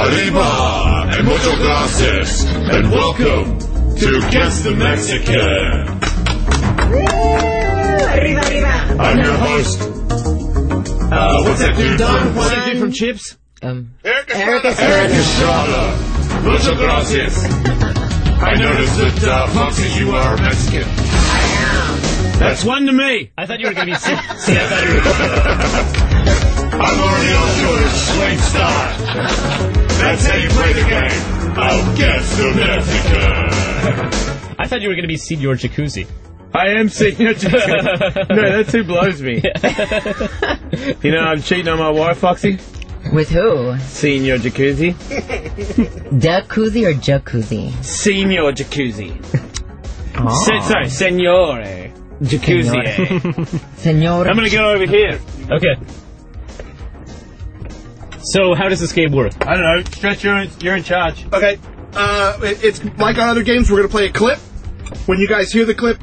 Arriba and muchas gracias, and welcome to Guess the Mexican. Arriba, arriba. I'm your host. What's that dude done? What's that dude from Chips? Eric Eric Estrada. Muchas gracias. I noticed that, Foxy, you are Mexican. That's one to me. I thought you were going to be... See, I thought you were... I'm already on to it, swing style. That's how you play the game. I'll guess the Mexican. I thought you were going to be Senor Jacuzzi. I am Senor Jacuzzi. No, that's who blows me. You know I'm cheating on my wife, Foxy? With who? Senor Jacuzzi. Jacuzzi or Jacuzzi? Senor Jacuzzi. Oh. Sorry, Senore Jacuzzi. Senor. I'm going to go over here. Okay. So, how does this game work? I don't know. Stretch, you're in charge. Okay, it's like our other games. We're gonna play a clip. When you guys hear the clip,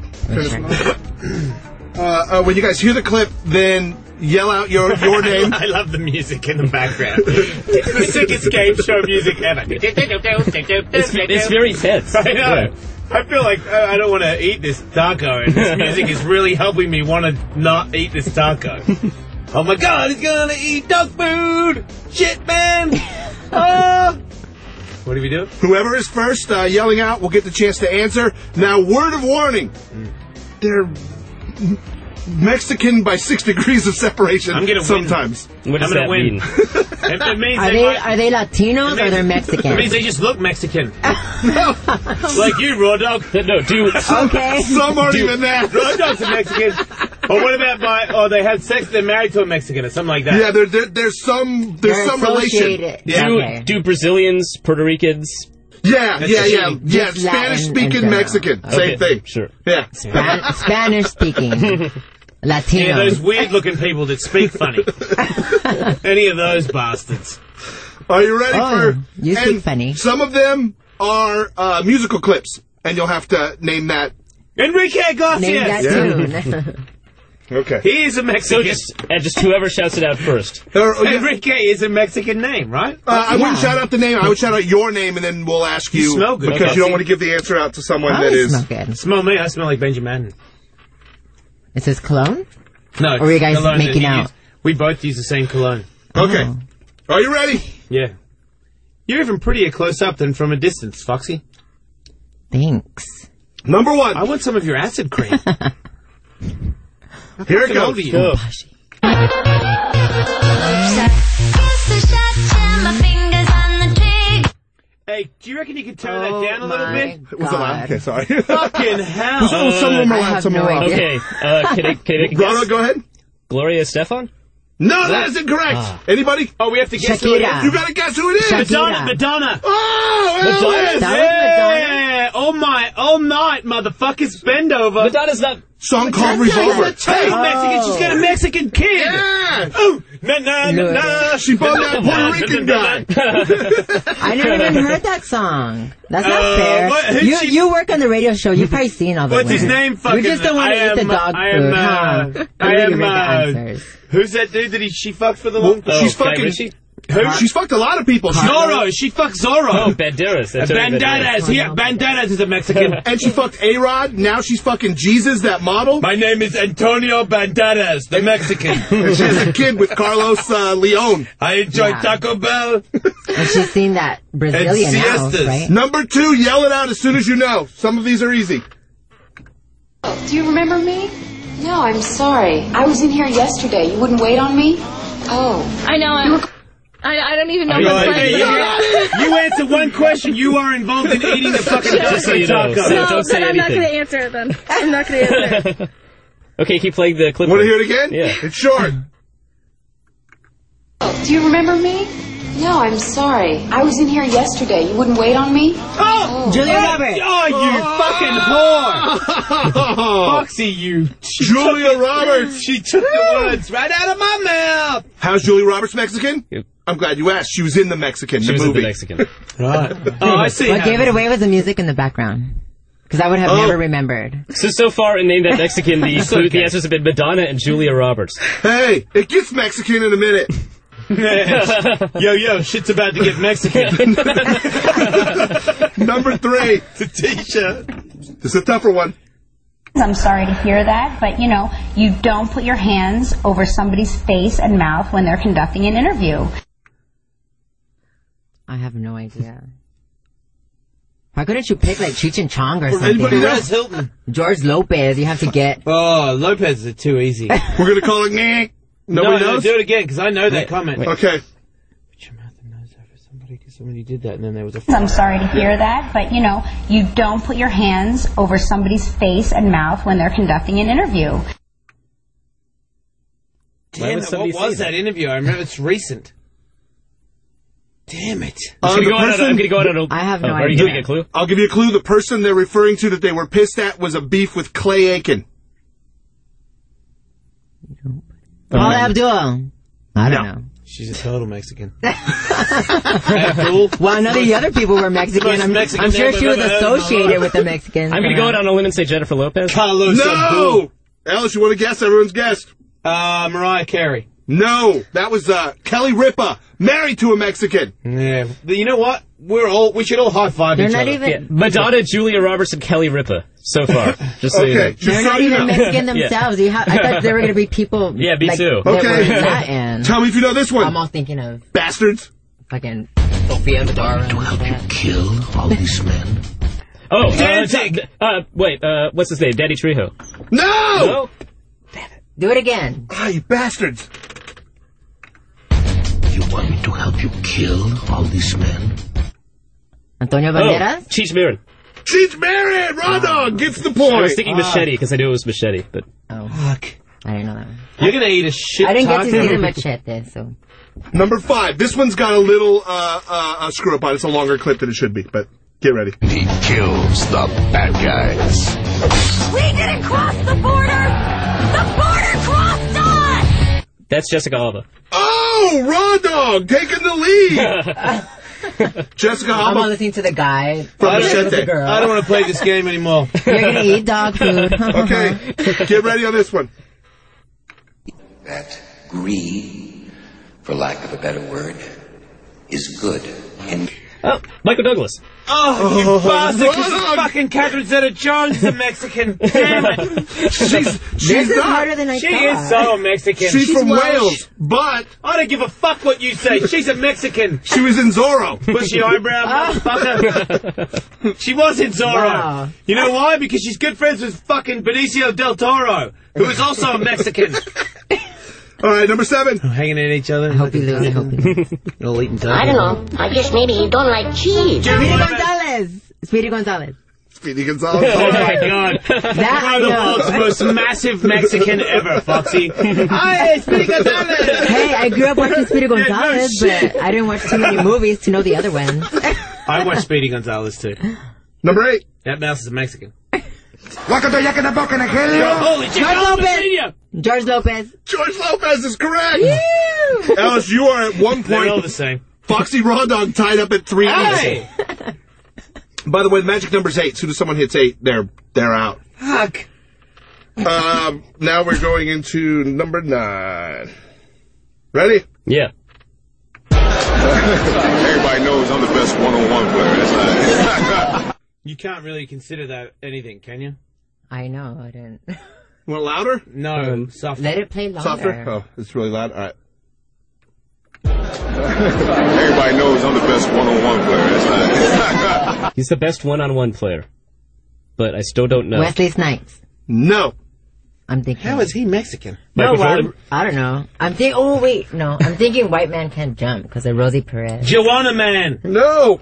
when you guys hear the clip, then yell out your name. I love the music in the background. It's the sickest game show music ever. It's very tense. I know. Yeah. I feel like I don't want to eat this taco, and this music is really helping me want to not eat this taco. Oh my God, he's gonna eat dog food! Shit, man! What do we do? Whoever is first yelling out will get the chance to answer. Now, word of warning: they're Mexican by 6 degrees of separation. I'm gonna sometimes. What does I'm gonna that win. mean? It means Are they Latinos or they're Mexican? It means they just look Mexican. Like you, Raw Dog. No, Okay. Some aren't even that. Raw Dog's a Mexican. Or what about they had sex, they're married to a Mexican or something like that. Yeah, there's some relation. associated. Yeah. Okay. Do Brazilians, Puerto Ricans... Yeah. Just Spanish-speaking Latin in Mexican, Okay, same thing. Sure. Yeah. Spanish-speaking. Latino. Yeah, those weird-looking people that speak funny. Any of those bastards. Are you ready for? You speak funny. Some of them are musical clips, and you'll have to name that. Enrique Garcia. Name that tune. Okay. He is a So Mexican. just whoever shouts it out first. Enrique is a Mexican name, right? I wouldn't shout out the name. I would shout out your name, and then we'll ask you. smell good. Because Okay. you don't want to give the answer out to someone Oh, that you is. smell good. Smell me. I smell like Benjamin. Is this cologne? No. Or are you guys cologne that making you out? use. We both use the same cologne. Okay. Oh. Are you ready? Yeah. You're even prettier close up than from a distance, Foxy. Thanks. Number one. I want some of your acid cream. Here it How old goes. are you? Go. Hey, do you reckon you could turn that down a little bit? Was it loud? Okay, sorry. Fucking hell. Some of them are I loud, have some no are loud. idea. Okay, can I Ronald, guess? go ahead. Gloria Estefan? No, that is incorrect. Anybody? Oh, we have to guess who it Shakira. is. You gotta guess who it is. Shakira. Madonna. Oh, Madonna. Elvis. That was Madonna? Yeah. All night, motherfuckers, bend over. Madonna's not... Song called Revolver. Hey, Mexican, she's got a Mexican kid. Yeah. Oh, na na na na. She bummed that Puerto Rican guy. I never even heard that song. That's not fair. what- You work on the radio show. You've probably seen all the What's his women. name? Fucking. You just don't want to eat the dog food, huh? I You am. read the answers. Who's that dude that she fucked for the long? She's Guy fucking. Ritchie? Who? She's fucked a lot of people. Zorro. She fucked Zorro. Oh, Banderas. That's right, Banderas. Yeah, Banderas is a Mexican. And she fucked A-Rod. Now she's fucking Jesus, that model. My name is Antonio Banderas, the Mexican. And she has a kid with Carlos Leon. I enjoy Yeah. Taco Bell. And she's seen that Brazilian house, siestas. right? Number two, yell it out as soon as you know. Some of these are easy. Do you remember me? No, I'm sorry. I was in here yesterday. You wouldn't wait on me? Oh. I know. I don't even know Are you what's like- right. You answer one question, you are involved in eating the fucking Just so you know. taco. So No, don't say then I'm not anything. going to answer it then. I'm not going to answer it. Okay, keep playing the clip. Want to hear it again? Yeah. It's short. Do you remember me? No, I'm sorry. I was in here yesterday. You wouldn't wait on me? Oh! Julia Roberts. Oh, you fucking whore! Foxy, you... Julia Roberts. She took the words right out of my mouth! How's Julia Roberts Mexican? Yep. I'm glad you asked. She was in the Mexican, She the was in movie. the Mexican. Right. Oh, I see. What gave it away was the music in the background. Because I would have never remembered. So far in Name That Mexican, the answers have been Madonna and Julia Roberts. Hey, it gets Mexican in a minute. Yo, shit's about to get Mexican. Number 3. It's a t-shirt. This is a tougher one. I'm sorry to hear that, but you don't put your hands over somebody's face and mouth when they're conducting an interview. I have no idea. Why couldn't you pick like Cheech and Chong or Anybody something? know? Perez Hilton. George Lopez, you have to get. Oh, Lopez is too easy. We're going to call it Nyeh. Nobody No, knows? do it again, because I know that comment. Okay. Put your mouth and nose over somebody, because somebody did that, and then there was a... I'm sorry to hear that, but you don't put your hands over somebody's face and mouth when they're conducting an interview. Damn it, what was that interview? I remember it's recent. Damn it. I'm going to go out on a... I have no Are you idea. giving a clue? I'll give you a clue. The person they're referring to that they were pissed at was a beef with Clay Aiken. Paula Abdul. I don't know. She's a total Mexican. Abdul. Well, none of the other people were Mexican. Most Mexican I'm sure name she I've was ever heard in my associated life. with the Mexicans. I'm going to go out on a limb and say Jennifer Lopez. Carlos Abdul. No! Alice, you want to guess? Everyone's guessed. Mariah Carey. No, that was Kelly Ripa, married to a Mexican. Yeah. You know what? We should all high-five They're each not other. even. Yeah. Madonna, Julia Roberts, and Kelly Ripa so far. Just so you know. Okay, just They're so not you even know. Mexican themselves. I thought they were going to be people. Yeah, me too. That Okay. were in Latin. Tell me if you know this I'm one. all thinking of Bastards. fucking Sofia Vergara. To help you kill all these men. Oh, Danzig. wait, what's his name? Danny Trejo. No! No? Do it again. Ah, you bastards. You want me to help you kill all these men? Antonio Oh, Banderas? Cheech Marin. Cheech Marin! Raw Dog gets the I point. was thinking Machete because I knew it was Machete, but... Oh, Fuck. I didn't know that one. You're going to eat a shit I didn't get to see the taco. machete, so. Number 5. This one's got a little screw up on it. It's a longer clip than it should be, but get ready. He kills the bad guys. We didn't cross the border! The border crossed us! That's Jessica Alba. Oh, Raw Dog taking the lead. Jessica I'm all Alba listening to the guy. from With the Machete. girl. I don't want to play this game anymore. You're going to eat dog food. Okay, get ready on this one. That greed, for lack of a better word, is good. Oh, Michael Douglas. Oh, you bastard, Raw because Dog. fucking Catherine Zeta-Jones is a Mexican. Damn it. This She's is not. harder than I She thought. is so Mexican. She's from Welsh. Wales, but I don't give a fuck what you say. She's a Mexican. she was in Zorro. Bushy eyebrow motherfucker. She was in Zorro. Wow. You know why? Because she's good friends with fucking Benicio del Toro, who is also a Mexican. All right, number 7. Hanging at each other. I hope you lose. I hope you lose. All eating I don't know. I guess maybe you don't like cheese. Speedy Gonzalez. Speedy Gonzalez. Speedy Gonzalez. Oh my god. That I One of the know. world's most massive Mexican ever, Foxy. Hi, Speedy Gonzalez. Hey, I grew up watching Speedy no Gonzalez, shit. but I didn't watch too many movies to know the other ones. I watched Speedy Gonzalez too. Number 8. That mouse is a Mexican. Holy Holy shit, George Carlos Lopez. Senior. George Lopez. George Lopez is correct. Alice, you are at 1 They're all point. the same. Foxy Raw Dog tied up at 3 Hey! each. By the way, the magic number's 8. As soon as someone hits 8, they're out. Fuck. Now we're going into number 9. Ready? Yeah. Everybody knows I'm the best one-on-one player. That's right. You can't really consider that anything, can you? I know, I didn't. Want louder? No, softer. Let it play longer. Softer? Oh, it's really loud. All right. Everybody knows I'm the best one-on-one player. That's right. He's the best one-on-one player. But I still don't know. Wesley Snipes. No. I'm thinking. How is he Mexican? No, Michael Jordan? I don't know. I'm thinking. Oh wait, no. I'm thinking White Man Can't Jump because of Rosie Perez. Joanna Man. No.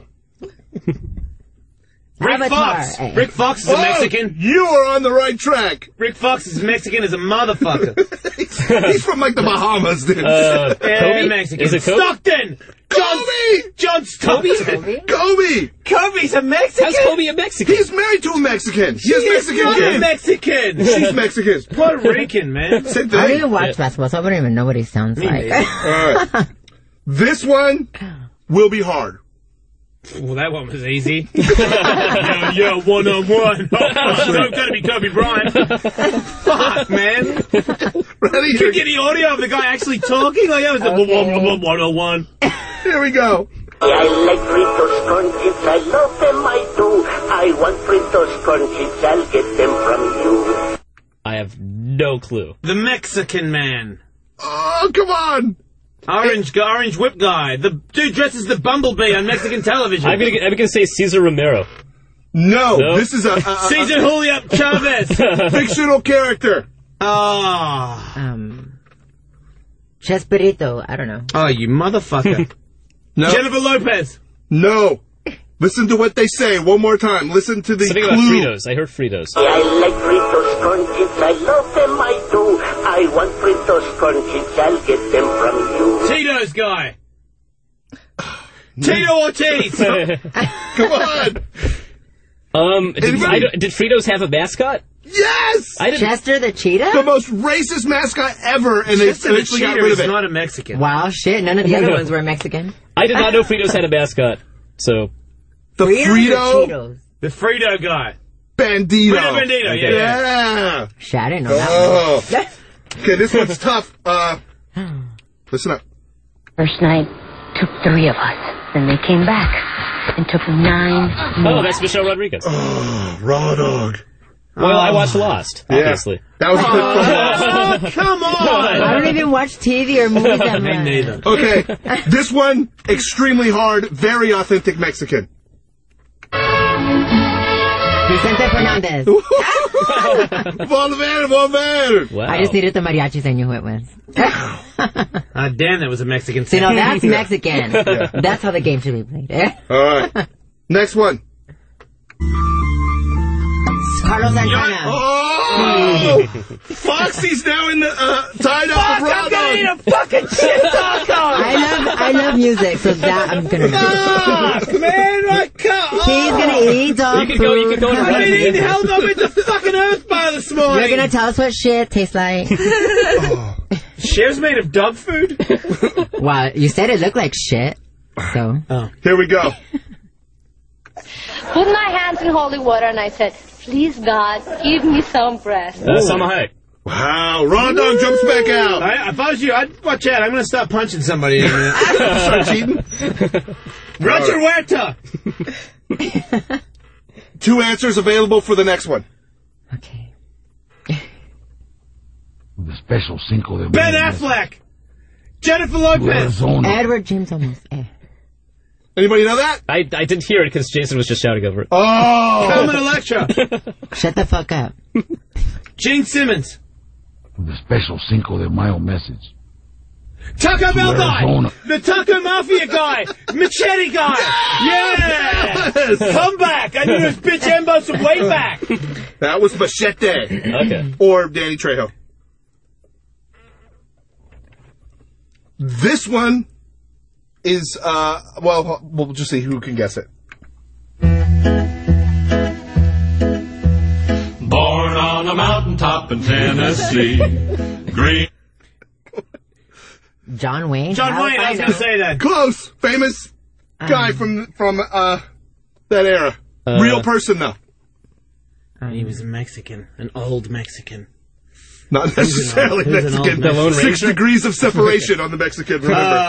Rick Avatar. Fox. Hey. Rick Fox is a Mexican. You are on the right track. Rick Fox is Mexican as a motherfucker. He's from like the Bahamas, dude. Yeah, Kobe? Mexican. Is it Kobe? Stockton. Kobe! John Stockton. Kobe? Kobe! Kobe's a Mexican. How's Kobe a Mexican? He's married to a Mexican. He has He's Mexican not a kids. Mexican. She's Mexican. Puerto Rican, man. Same I don't thing. even watch basketball, so I wouldn't even know what he sounds like. All right. This one will be hard. Well, that one was easy. yeah, one-on-one. I'm gonna be Kobe Bryant. Fuck, man. Ready? Can you get the audio of the guy actually talking? Like, that was the one-on-one. Here we go. I like Fritos corn chips, I love them, I do. I want Fritos corn chips, I'll get them from you. I have no clue. The Mexican man. Oh, come on. Orange whip guy. The dude dresses the Bumblebee on Mexican television. I'm gonna say Cesar Romero. No, Nope. This is a Cesar Julio Chavez. fictional character. Chespirito. I don't know. Oh, you motherfucker. No. Jennifer Lopez. No. Listen to what they say one more time. Listen to the Something clue. about Fritos. I heard Fritos. I like Fritos corn chips, I love them, I do. I want Fritos corn chips, I'll get them from you. Tito's guy. Tito Ortiz. Come on. Did Fritos have a mascot? Yes! Chester the cheetah? The most racist mascot ever, and they Chester the eventually got cheetah rid is of it. not a Mexican. Wow, shit. None of the other ones were Mexican. I did not know Fritos had a mascot. So The Frito? Cheetos? The Frito guy. Bandito. Frito Bandito, yeah. Shit, I didn't know that one. Okay, this one's tough. Listen up. First night took 3 of us. Then they came back and took 9 more. Oh, that's Michelle Rodriguez. Oh, raw dog. Well, I watched Lost, obviously. Yeah, that was a Oh, come on! I don't even watch TV or movies that Me much. neither. Okay, this one, extremely hard, very authentic Mexican. Vicente Fernandez. Volver. Wow. I just needed the mariachis I knew who it was. Damn, that was a Mexican See, now sound. that's Mexican. That's how the game should be played. All right. Next one. Carlos Santana. Oh! Foxy's now in the tied up with raw dog. a fucking shit taco! I love music, so that I'm gonna do. Fuck, man, I can't. He's gonna eat dog You could go I've been eating held up in the fucking earth bar this morning. You're gonna tell us what shit tastes like. Shit's made of dog food? Wow, you said it looked like shit. So. Here we go. Put my hands in holy water and I said, please God, give me some breath. Salma Hayek. Wow, raw dog jumps back out. If I was you, I'd watch out. I'm going to start punching somebody in a minute. Start cheating. Roger Huerta. 2 answers available for the next one. Okay. The special Cinco de Ben Affleck. Jennifer Lopez. Edward James Olmos. Anybody know that? I didn't hear it because Jason was just shouting over it. Oh! Carmen Electra. Shut the fuck up. Gene Simmons. The special Cinco de Mayo message. Taco Bell guy. Arizona. The Taco Mafia guy. Machete guy. Yeah. Yes. Come back. I knew this bitch Embo some way back. That was Machete. Okay. Or Danny Trejo. This one is, well, we'll just see who can guess it. Born on a mountaintop in Tennessee. Green. John Wayne? John Wayne, I was going to say that. Close. Famous guy from that era. Real person, though. He was a Mexican. An old Mexican. Not necessarily Who's an old Mexican. The Lone 6 Ranger? degrees of separation on the Mexican, remember.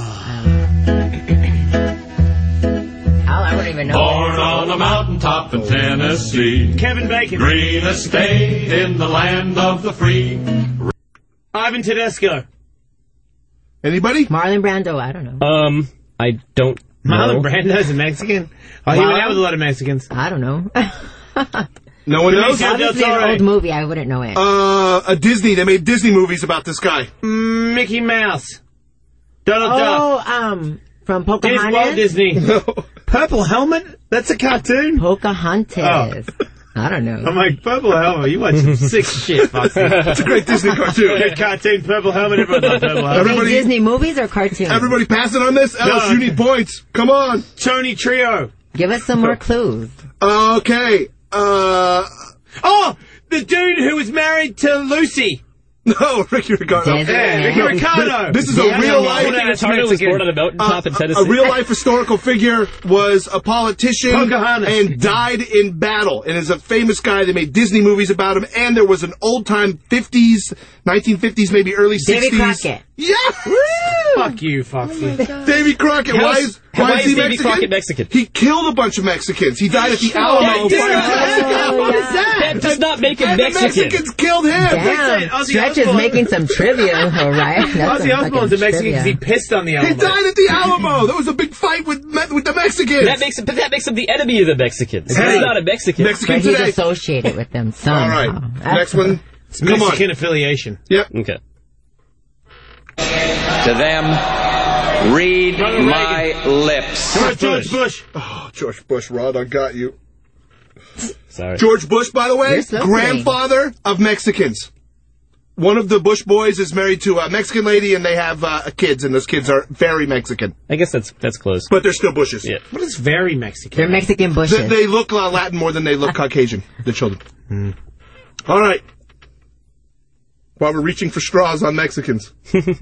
I wouldn't even know. Born on a mountaintop in Tennessee. Kevin Bacon. Green estate in the land of the free. Ivan Tedesco. Anybody? Marlon Brando, I don't know. I don't Marlon know. Brando's a Mexican? Oh, he went out with a lot of Mexicans. I don't know. No one knows? Obviously an old movie, I wouldn't know it. A Disney. They made Disney movies about this guy. Mickey Mouse. Donald Duck. From Walt Pocahontas? Disney. Purple Helmet? That's a cartoon? Pocahontas. I don't know. I'm like, Purple Helmet? You watch some sick shit, Foxy. It's a great Disney cartoon. Good cartoon, Purple Helmet. Everyone loves Purple Helmet. Are they Disney movies or cartoons? Everybody passing on this? Alice, you need points. Come on. Tony Trio. Give us some more clues. Okay. Oh, the dude who was married to Lucy. No, Ricky Ricardo. Yeah, Ricky Ricardo. This is a real life. Ricky Ricardo was born on a mountaintop in Tennessee. A real life historical figure, was a politician Pocahontas. and died in battle, and is a famous guy. They made Disney movies about him, and there was an old time 50s, 1950s, maybe early 60s. Davy Crockett. Yeah. Fuck you, Foxy. Davy Crockett. Why is Davy Mexican? Crockett Mexican? He killed a bunch of Mexicans. He died at the Alamo. What is that? That does not make him And the Mexican. Mexicans killed him. Damn, Stretch is making some trivia, all right? That's Ozzy some Osbourne's a fucking Mexican because he trivia. pissed on the He Alamo. died at the Alamo. There was a big fight with the Mexicans. That makes him the enemy of the Mexicans. Hey. He's not a Mexican. Mexican But he's today. associated with them somehow. All right. Next one. It's Come on. Mexican affiliation. Yep. Okay. To them, read Ronald my lips. George Bush. Oh, George Bush, Rod, I got you. Sorry. George Bush, by the way, You're so grandfather of Mexicans. One of the Bush boys is married to a Mexican lady, and they have kids, and those kids are very Mexican. I guess that's close. But they're still Bushes. Yeah. What is very Mexican? They're Mexican bushes. They look Latin more than they look Caucasian, the children. All right. While we're reaching for straws on Mexicans.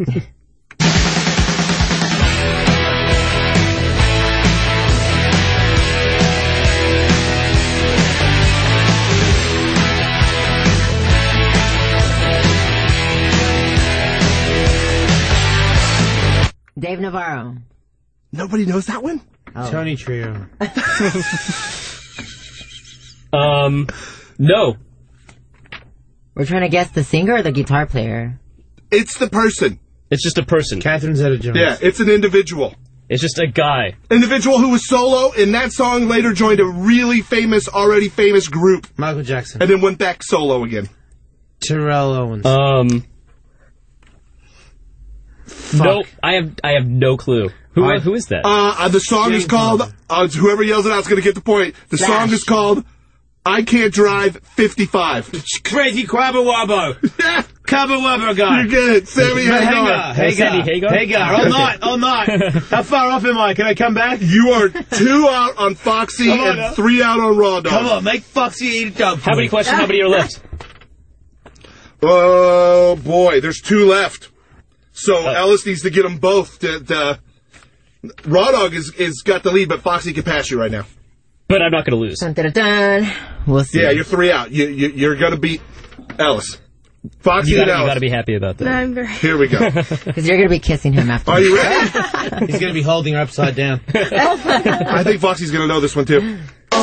Dave Navarro. Nobody knows that one? Oh. Tony Trio. No. We're trying to guess the singer or the guitar player. It's the person. It's just a person. Catherine Zeta-Jones. Yeah, it's an individual. It's just a guy. Individual who was solo in that song, later joined a really famous, already famous group, Michael Jackson. and then went back solo again. Terrell Owens. No, I have no clue. Who is that? The song is called, whoever yells it out is going to get the point. The song is called I Can't Drive 55. Crazy Quabba Wabbo. Quabba Wabbo guy. You get it. Sammy Hagar. Hagar. All night. How far off am I? Can I come back? You are 2 out on Foxy and 3 out on Raw Dog. Come on, make Foxy eat a dog. How many questions? How many are left? Oh, boy. There's 2 left. So Ellis needs to get them both. Raw Dog is got the lead, but Foxy can pass you right now. But I'm not going to lose. Dun, dun, dun, dun. We'll see. Yeah, you're 3 out. You're going to beat Ellis. Foxy You and Ellis. got to be happy about that. No, I'm very... Here we go. Because you're going to be kissing him after. Are you ready? He's going to be holding her upside down. I think Foxy's going to know this one, too.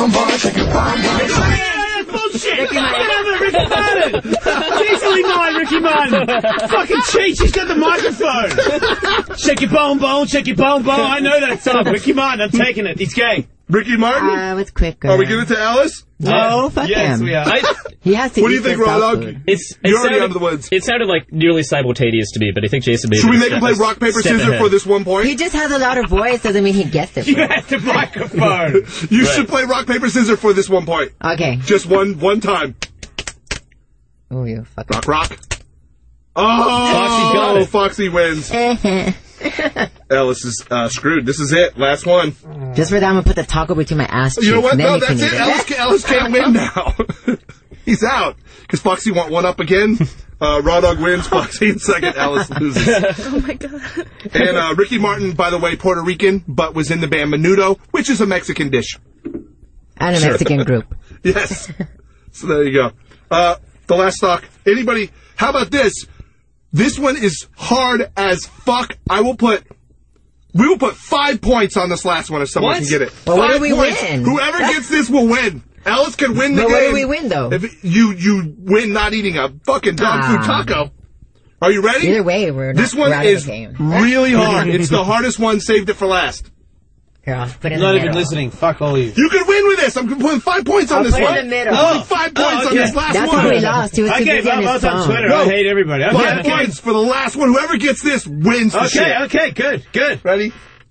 Bullshit! Ricky Martin! It's easily mine, Ricky Martin! Fucking cheat, she's got the microphone! Shake your bone, bone, shake your bone, bone. I know that song. Ricky Martin, I'm taking it. He's gay. Ricky Martin? It's quicker. Are we giving it to Ellis? No, fuck Yes, him. we are. He has to What do eat you think, this Raw dog Dog? food. You're already out of the woods. It sounded like nearly simultaneous to me, but I think Jason made Should we make him play rock, paper, scissors for this 1 point? He just has a louder voice, doesn't mean he gets it. You have the microphone. You should play rock, paper, scissors for this 1 point. Okay. Just one time. Oh, you fucking... Rock. Oh! Foxy got it. Foxy wins. Ellis is screwed. This is it. Last one. Just for that, I'm going to put the taco between my ass cheeks. You know what? Then No, you can that's eat it. Ellis can't win now. He's out. Because Foxy want one up again. Raw Dog wins. Foxy in second. Ellis loses. Oh my god. And Ricky Martin, by the way, Puerto Rican, but was in the band Menudo, which is a Mexican dish. And a Mexican group. Yes. So there you go. The last stock. Anybody? How about this? This one is hard as fuck. We will put 5 points on this last one if someone can get it. Well, what do 5 we points. win? Whoever gets this will win. Ellis can win the But game. what do we win, though? If you win not eating a fucking dog food taco. Are you ready? Either way, we're not, This one we're out of is the game. really hard. It's the hardest one. Saved it for last. Here, I'll put it in Not the even middle. listening. Fuck all you. You can win with this. I'm putting 5 points on I'll this put it one. in the middle. I'm putting 5 points on this last That's one. how we lost. He was too Okay, busy on his I'm on phone. Twitter. No. I hate everybody. 5 points for the last one. Whoever gets this wins the shit. Okay, good. Ready?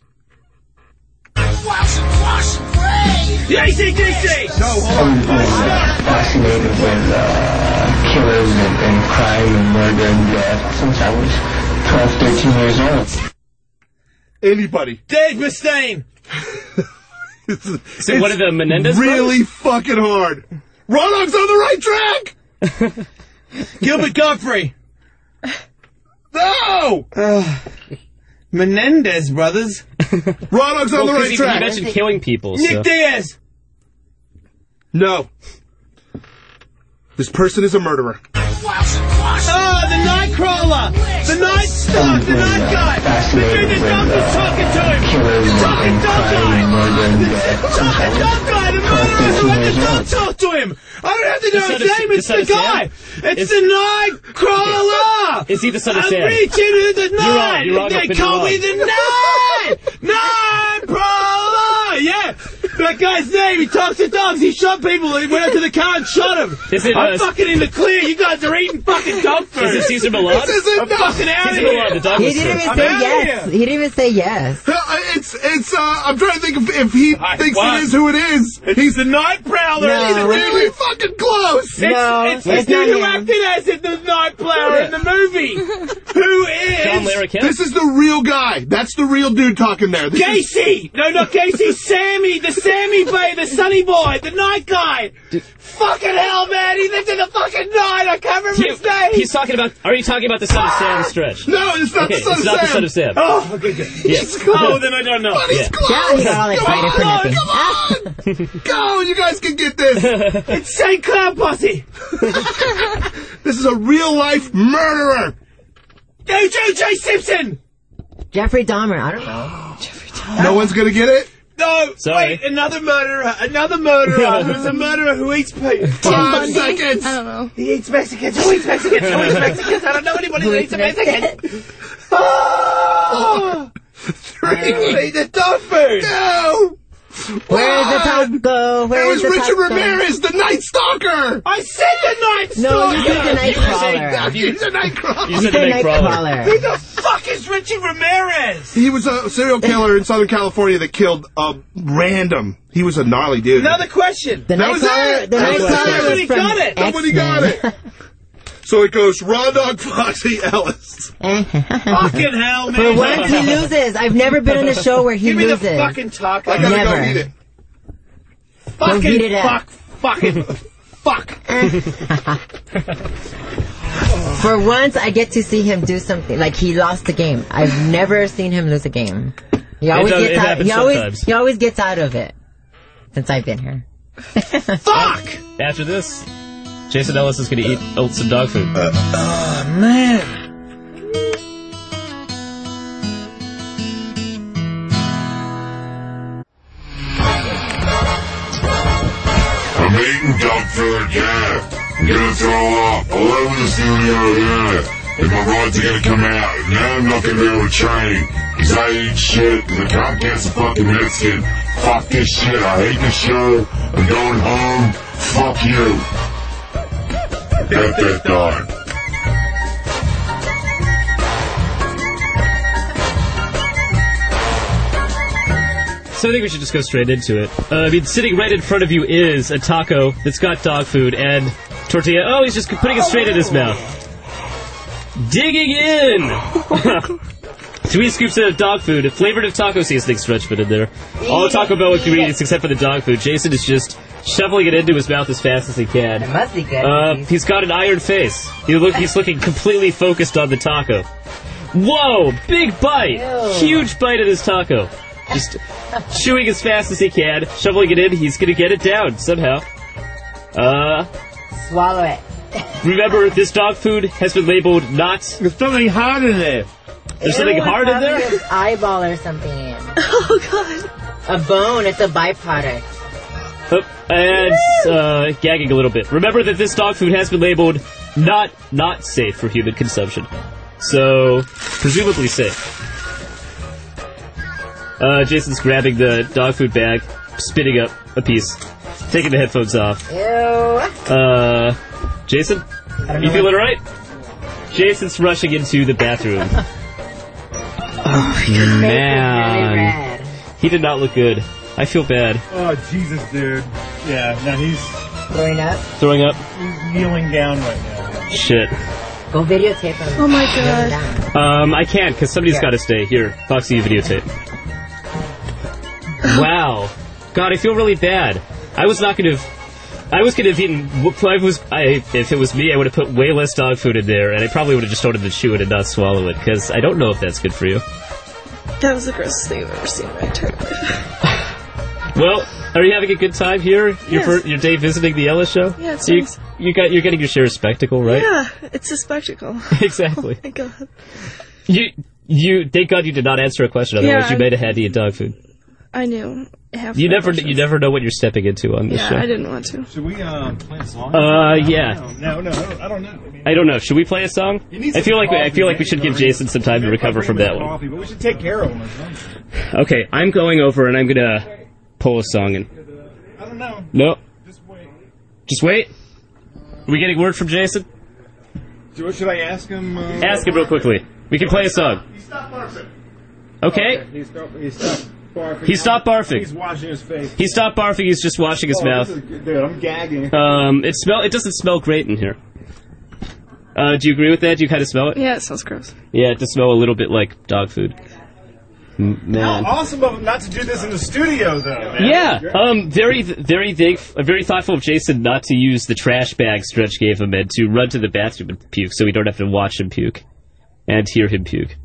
The ACDC! No, hold on. Fascinated with killers and crime and murder and death since I was 12, 13 years old. Anybody. Dave Mustaine! So one of the Menendez really brothers? fucking hard. Raw Dog's on the right track! Gilbert Godfrey! No! Menendez brothers. Raw Dog's on the right track. You mentioned killing people. Nick So. Diaz. No. This person is a murderer. Oh, the Nightcrawler! The Night Stalk! The Night Guy! The dude the doctor's talking to him! The talking dog guy! The talking dog guy! The murderer who let the dog talk to him! I don't have to know his name, it's the guy! It's the Nightcrawler! Is he the son of I'm Sam? reaching into the night! You're wrong, They but call me you're the Night! Nightcrawler! Yeah! That guy's name, he talks to dogs, he shot people, he went up to the car and shot him! I'm fucking in the clear, you guys are eating fucking dog food! Is it Caesar Milan? This isn't I'm fucking out of Caesar Milan, here! the dog He was didn't first. even say yes. He didn't even say yes. I'm trying to think if he thinks what? it is who it is. He's the Night Prowler! No. He's really fucking close. No, It's the it's dude not who him. acted as it, the Night Prowler in the movie! Who is... John Larroquette? This is the real guy. That's the real dude talking there. This is- Gacy! No, not Gacy, Sammy! The Sammy Bay, the Sunny Boy, the Night Guy! Fucking hell, man! He lived in the fucking night! I can't remember his name! He's talking about. Are you talking about the son of Sam Stretch? No, it's not Okay, the son it's of not Sam. the son of Sam. Oh, okay, good. Yes. Oh, then I don't know. But he's Yeah. close. Yeah, he got all excited for nothing. Come on! Go! You guys can get this. It's St. Cloud Posse! This is a real life murderer. J.J. Simpson! Jeffrey Dahmer. I don't know. No one's gonna get it. No, Sorry. wait, another murderer who's a murderer who eats people. 5 seconds. I don't know. He eats Mexicans, who eats Mexicans, who eats Mexicans, I don't know anybody who eats a Mexican. Oh! 3. Eat the dog food! No. Where's the taco? It Where's was the Richard taco? Ramirez, the Night Stalker. I said the Night No, Stalker! you said the Nightcrawler. He's a Nightcrawler. You said the Nightcrawler. Who the fuck is Richard Ramirez? He was a serial killer in Southern California that killed random. He was a gnarly dude. Another question. The That was Nightcrawler. it. The That was it. Nightcrawler was Nobody from got it. Nobody got it. So it goes Raw Dog, Foxy, Ellis. Fucking hell, man. For once he loses. I've never been on a show where he Give me loses. the fucking taco. I gotta Never. go eat it. Go heat it up. Fuck. For once, I get to see him do something. Like, he lost the game. I've never seen him lose a game. He always does- gets it out. happens sometimes. He always gets out of it. Since I've been here. Fuck! After this, Jason Ellis is going to eat some dog food. Oh, man. I'm eating dog food, yeah. I'm gonna throw up all over the studio, yeah. And my rods are gonna come out. Now I'm not gonna be able to train. Cause I eat shit and I can't get some fucking Mexican. Fuck this shit. I hate this show. I'm going home. Fuck you. Get that done. So I think we should just go straight into it. I mean, sitting right in front of you is a taco that's got dog food and tortilla. Oh, he's just putting it straight in his mouth. Digging in! 3 scoops of dog food, flavored of taco seasoning stretchment in there. All Taco Bell ingredients except for the dog food. Jason is just shoveling it into his mouth as fast as he can. It must be good. He's got an iron face. He's looking completely focused on the taco. Whoa! Big bite! Ew. Huge bite of this taco. Just chewing as fast as he can, shoveling it in. He's gonna get it down somehow. Swallow it. Remember, this dog food has been labeled not... There's something hard in there. There's something hard in there? His eyeball or something in. Oh, God. A bone. It's a byproduct. And gagging a little bit. Remember that this dog food has been labeled not safe for human consumption. So, presumably safe. Jason's grabbing the dog food bag, spitting up a piece, taking the headphones off. Ew. Jason? You feeling alright? Jason's rushing into the bathroom. Oh, man. Really He did not look good. I feel bad. Oh, Jesus, dude. Yeah, no, he's Throwing up. Throwing up? kneeling down right now. Shit. Go videotape him. Oh, my God. I can't, because somebody's got to stay. Here, Foxy, you videotape. Wow. God, I feel really bad. I was not going to... I was gonna have eaten. If it was me, I would have put way less dog food in there, and I probably would have just told him to chew it and not swallow it, because I don't know if that's good for you. That was the grossest thing I've ever seen in my entire life. Well, are you having a good time here? Yes. Your day visiting the Ella show? Yeah, it's so nice. You're getting your share of spectacle, right? Yeah, it's a spectacle. Exactly. Oh my god. You thank God you did not answer a question, otherwise you might have had to eat dog food. I knew. You never know what you're stepping into on this show. Yeah, I didn't want to. Should we play a song? Yeah. No, I don't know. I don't know. Should we play a song? I feel like we should give Jason some time to recover from that one. But we should take care of him or something. Okay, I'm going over and I'm gonna pull a song in. I don't know. No. Just wait. Are we getting word from Jason? Should I ask him? Ask him real quickly. We can play a song. He stopped barfing. Okay. He stopped barfing. He stopped barfing. He's washing his face. He stopped barfing. He's just washing his mouth. Dude, I'm gagging. It doesn't smell great in here. Do you agree with that? Do you kind of smell it? Yeah, it smells gross. Yeah, it does smell a little bit like dog food. Man. How awesome of him not to do this in the studio, though. Man. Yeah. Very thoughtful of Jason not to use the trash bag Stretch gave him and to run to the bathroom and puke, so we don't have to watch him puke and hear him puke.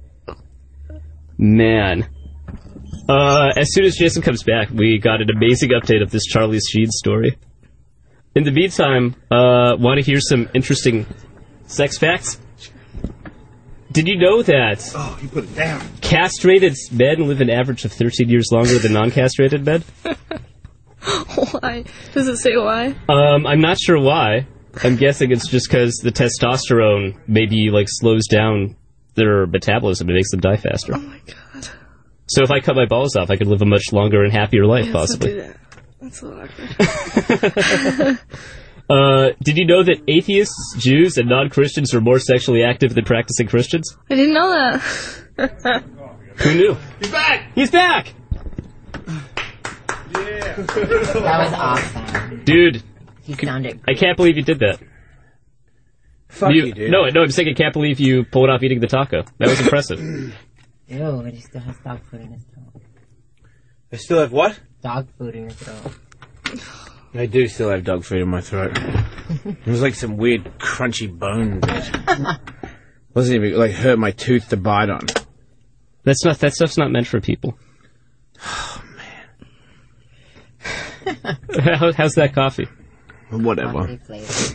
Man. As soon as Jason comes back, we got an amazing update of this Charlie Sheen story. In the meantime, want to hear some interesting sex facts? Did you know that you put it down. Castrated men live an average of 13 years longer than non-castrated men? Why? Does it say why? I'm not sure why. I'm guessing it's just because the testosterone maybe slows down their metabolism and makes them die faster. Oh my god. So if I cut my balls off, I could live a much longer and happier life, possibly. Don't do that. That's a little awkward. Did you know that atheists, Jews, and non-Christians are more sexually active than practicing Christians? I didn't know that. Who knew? He's back! He's back! Yeah. That was awesome. Dude. He sounded I can't believe you did that. Fuck you, dude. No, I'm saying I can't believe you pulled off eating the taco. That was impressive. Ew, but he still has dog food in his throat. I still have what? Dog food in your throat. I do still have dog food in my throat. It was like some weird crunchy bone bit. Wasn't even hurt my tooth to bite on. That stuff's not meant for people. Oh man. How's that coffee? Whatever.